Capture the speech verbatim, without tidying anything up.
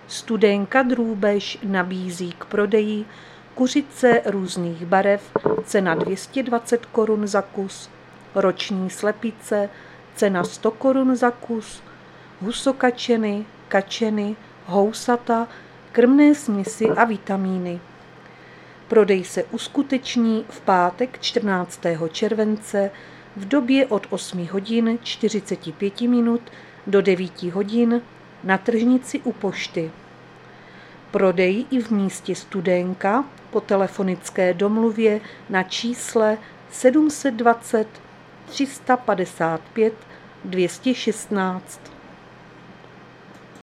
Studénka Drůbež nabízí k prodeji kuřice různých barev, cena dvě stě dvacet korun za kus, roční slepice, cena sto korun za kus, husokačeny, kačeny, housata, krmné směsi a vitamíny. Prodej se uskuteční v pátek čtrnáctého července v době od osmi hodin čtyřicet pět minut do devíti hodin na tržnici u pošty. Prodej i v místě Studénka po telefonické domluvě na čísle sedm set dvacet tři sta padesát pět dvě stě šestnáct.